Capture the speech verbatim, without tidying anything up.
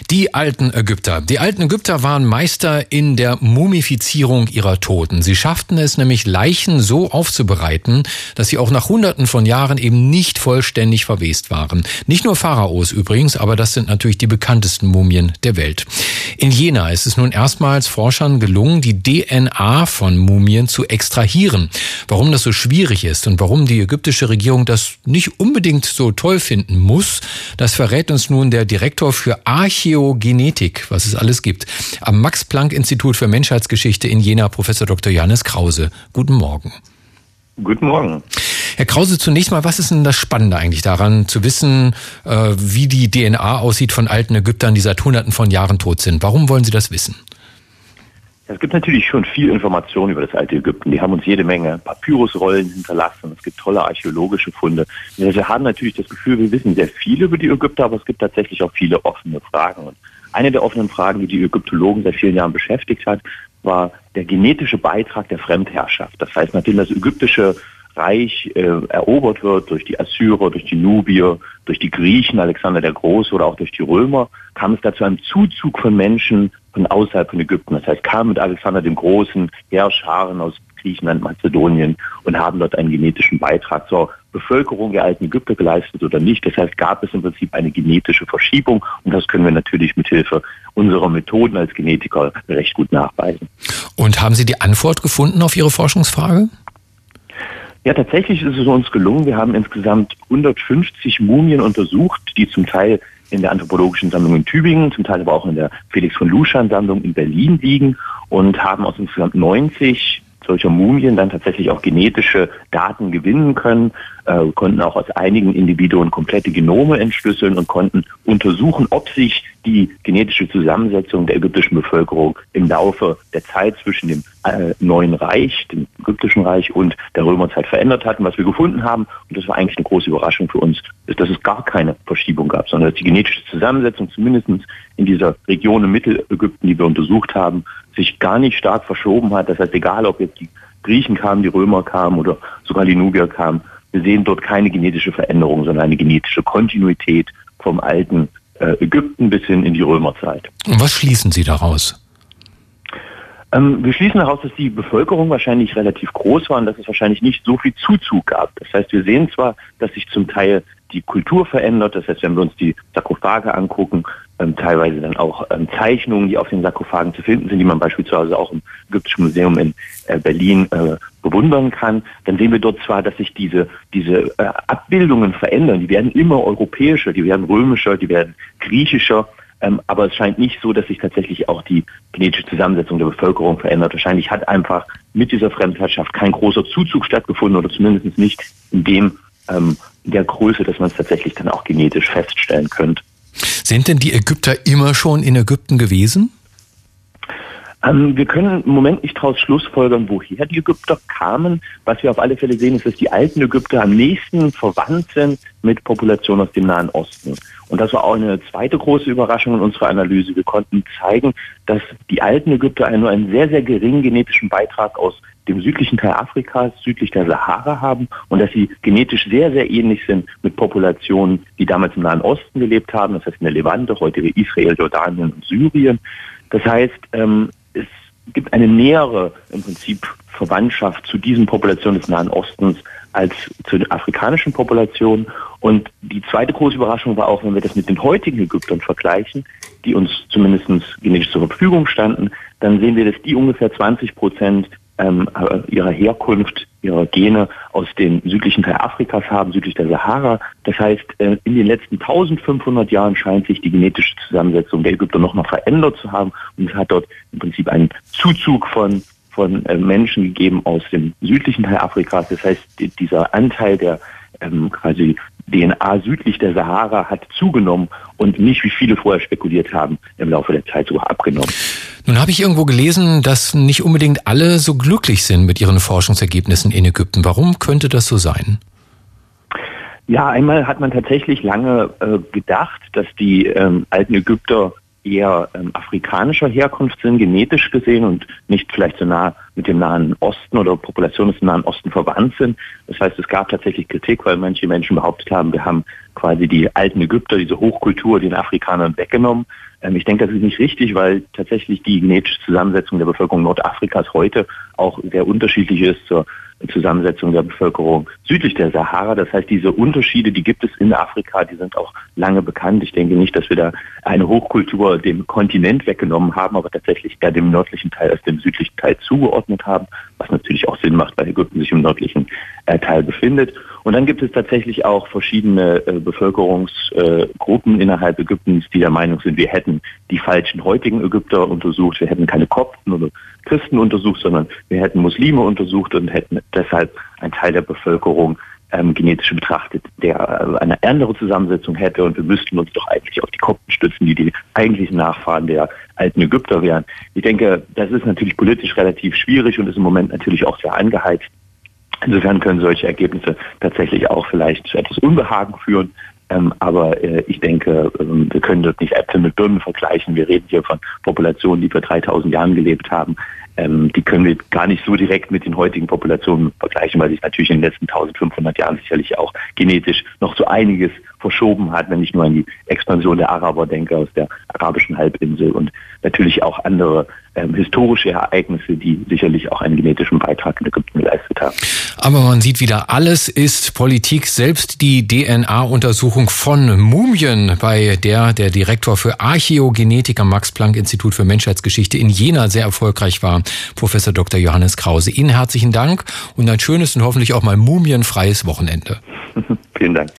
Die alten Ägypter. Die alten Ägypter waren Meister in der Mumifizierung ihrer Toten. Sie schafften es nämlich, Leichen so aufzubereiten, dass sie auch nach Hunderten von Jahren eben nicht vollständig verwest waren. Nicht nur Pharaos übrigens, aber das sind natürlich die bekanntesten Mumien der Welt. In Jena ist es nun erstmals Forschern gelungen, die D N A von Mumien zu extrahieren. Warum das so schwierig ist und warum die ägyptische Regierung das nicht unbedingt so toll finden muss, das verrät uns nun der Direktor für Archäogenetik, was es alles gibt, am Max-Planck-Institut für Menschheitsgeschichte in Jena, Professor Doktor Johannes Krause. Guten Morgen. Guten Morgen. Herr Krause, zunächst mal, was ist denn das Spannende eigentlich daran, zu wissen, äh, wie die D N A aussieht von alten Ägyptern, die seit Hunderten von Jahren tot sind? Warum wollen Sie das wissen? Es gibt natürlich schon viel Information über das alte Ägypten. Die haben uns jede Menge Papyrusrollen hinterlassen. Es gibt tolle archäologische Funde. Wir haben natürlich das Gefühl, wir wissen sehr viel über die Ägypter, aber es gibt tatsächlich auch viele offene Fragen. Und eine der offenen Fragen, die die Ägyptologen seit vielen Jahren beschäftigt hat, war der genetische Beitrag der Fremdherrschaft. Das heißt, nachdem das ägyptische Reich äh, erobert wird durch die Assyrer, durch die Nubier, durch die Griechen, Alexander der Große oder auch durch die Römer, kam es da zu einem Zuzug von Menschen von außerhalb von Ägypten. Das heißt, kamen mit Alexander dem Großen Heerscharen aus Griechenland, Mazedonien und haben dort einen genetischen Beitrag zur Bevölkerung der alten Ägypter geleistet oder nicht. Das heißt, gab es im Prinzip eine genetische Verschiebung und das können wir natürlich mit Hilfe unserer Methoden als Genetiker recht gut nachweisen. Und haben Sie die Antwort gefunden auf Ihre Forschungsfrage? Ja, tatsächlich ist es uns gelungen. Wir haben insgesamt hundertfünfzig Mumien untersucht, die zum Teil in der Anthropologischen Sammlung in Tübingen, zum Teil aber auch in der Felix von Luschan Sammlung in Berlin liegen und haben aus insgesamt neunzig solcher Mumien dann tatsächlich auch genetische Daten gewinnen können, äh, konnten auch aus einigen Individuen komplette Genome entschlüsseln und konnten untersuchen, ob sich die genetische Zusammensetzung der ägyptischen Bevölkerung im Laufe der Zeit zwischen dem äh, Neuen Reich, dem ägyptischen Reich und der Römerzeit verändert hat. Und was wir gefunden haben, und das war eigentlich eine große Überraschung für uns, ist, dass es gar keine Verschiebung gab, sondern dass die genetische Zusammensetzung zumindest in dieser Region im Mittelägypten, die wir untersucht haben, sich gar nicht stark verschoben hat. Das heißt, egal ob jetzt die Griechen kamen, die Römer kamen oder sogar die Nubier kamen, wir sehen dort keine genetische Veränderung, sondern eine genetische Kontinuität vom alten äh, Ägypten bis hin in die Römerzeit. Und was schließen Sie daraus? Ähm, wir schließen daraus, dass die Bevölkerung wahrscheinlich relativ groß war und dass es wahrscheinlich nicht so viel Zuzug gab. Das heißt, wir sehen zwar, dass sich zum Teil die Kultur verändert. Das heißt, wenn wir uns die Sarkophage angucken, ähm, teilweise dann auch ähm, Zeichnungen, die auf den Sarkophagen zu finden sind, die man beispielsweise auch im Ägyptischen Museum in äh, Berlin äh, bewundern kann, dann sehen wir dort zwar, dass sich diese diese äh, Abbildungen verändern. Die werden immer europäischer, die werden römischer, die werden griechischer. Ähm, aber es scheint nicht so, dass sich tatsächlich auch die genetische Zusammensetzung der Bevölkerung verändert. Wahrscheinlich hat einfach mit dieser Fremdherrschaft kein großer Zuzug stattgefunden oder zumindest nicht in dem ähm, in der Größe, dass man es tatsächlich dann auch genetisch feststellen könnte. Sind denn die Ägypter immer schon in Ägypten gewesen? Ähm, wir können im Moment nicht daraus schlussfolgern, woher die Ägypter kamen. Was wir auf alle Fälle sehen, ist, dass die alten Ägypter am nächsten verwandt sind mit Populationen aus dem Nahen Osten. Und das war auch eine zweite große Überraschung in unserer Analyse. Wir konnten zeigen, dass die alten Ägypter nur einen sehr, sehr geringen genetischen Beitrag aus dem südlichen Teil Afrikas, südlich der Sahara haben und dass sie genetisch sehr, sehr ähnlich sind mit Populationen, die damals im Nahen Osten gelebt haben, das heißt in der Levante, heutige Israel, Jordanien und Syrien. Das heißt, ähm, es gibt eine nähere im Prinzip Verwandtschaft zu diesen Populationen des Nahen Ostens als zu den afrikanischen Populationen. Und die zweite große Überraschung war auch, wenn wir das mit den heutigen Ägyptern vergleichen, die uns zumindest genetisch zur Verfügung standen, dann sehen wir, dass die ungefähr zwanzig Prozent ähm, ihrer Herkunft, ihrer Gene aus dem südlichen Teil Afrikas haben, südlich der Sahara. Das heißt, äh, in den letzten eintausendfünfhundert Jahren scheint sich die genetische Zusammensetzung der Ägypter noch mal verändert zu haben. Und es hat dort im Prinzip einen Zuzug von von äh, Menschen gegeben aus dem südlichen Teil Afrikas. Das heißt, die, dieser Anteil der ähm, quasi D N A südlich der Sahara hat zugenommen und nicht, wie viele vorher spekuliert haben, im Laufe der Zeit sogar abgenommen. Nun habe ich irgendwo gelesen, dass nicht unbedingt alle so glücklich sind mit ihren Forschungsergebnissen in Ägypten. Warum könnte das so sein? Ja, einmal hat man tatsächlich lange äh, gedacht, dass die ähm, alten Ägypter eher ähm, afrikanischer Herkunft sind, genetisch gesehen, und nicht vielleicht so nah mit dem Nahen Osten oder Populationen des Nahen Osten verwandt sind. Das heißt, es gab tatsächlich Kritik, weil manche Menschen behauptet haben, wir haben quasi die alten Ägypter, diese Hochkultur, den Afrikanern weggenommen. Ähm, ich denke, das ist nicht richtig, weil tatsächlich die genetische Zusammensetzung der Bevölkerung Nordafrikas heute auch sehr unterschiedlich ist zur Zusammensetzung der Bevölkerung südlich der Sahara. Das heißt, diese Unterschiede, die gibt es in Afrika, die sind auch lange bekannt. Ich denke nicht, dass wir da eine Hochkultur dem Kontinent weggenommen haben, aber tatsächlich eher dem nördlichen Teil als dem südlichen Teil zugeordnet haben, was natürlich auch Sinn macht, weil Ägypten sich im nördlichen äh, Teil befindet. Und dann gibt es tatsächlich auch verschiedene äh, Bevölkerungsgruppen äh, innerhalb Ägyptens, die der Meinung sind, wir hätten die falschen heutigen Ägypter untersucht, wir hätten keine Kopten oder Christen untersucht, sondern wir hätten Muslime untersucht und hätten deshalb einen Teil der Bevölkerung ähm, genetisch betrachtet, der äh, eine andere Zusammensetzung hätte, und wir müssten uns doch eigentlich auf die Kopten stützen, die die eigentlichen Nachfahren der alten Ägypter wären. Ich denke, das ist natürlich politisch relativ schwierig und ist im Moment natürlich auch sehr angeheizt. Insofern können solche Ergebnisse tatsächlich auch vielleicht zu etwas Unbehagen führen. Ähm, aber äh, ich denke, ähm, wir können dort nicht Äpfel mit Birnen vergleichen. Wir reden hier von Populationen, die vor dreitausend Jahren gelebt haben. Ähm, die können wir gar nicht so direkt mit den heutigen Populationen vergleichen, weil sich natürlich in den letzten eintausendfünfhundert Jahren sicherlich auch genetisch noch so einiges verschoben hat, wenn ich nur an die Expansion der Araber denke aus der arabischen Halbinsel und natürlich auch andere ähm, historische Ereignisse, die sicherlich auch einen genetischen Beitrag in Ägypten geleistet haben. Aber man sieht wieder, alles ist Politik. Selbst die D N A-Untersuchung von Mumien, bei der der Direktor für Archäogenetik am Max-Planck-Institut für Menschheitsgeschichte in Jena sehr erfolgreich war, Professor Doktor Johannes Krause. Ihnen herzlichen Dank und ein schönes und hoffentlich auch mal mumienfreies Wochenende. Vielen Dank.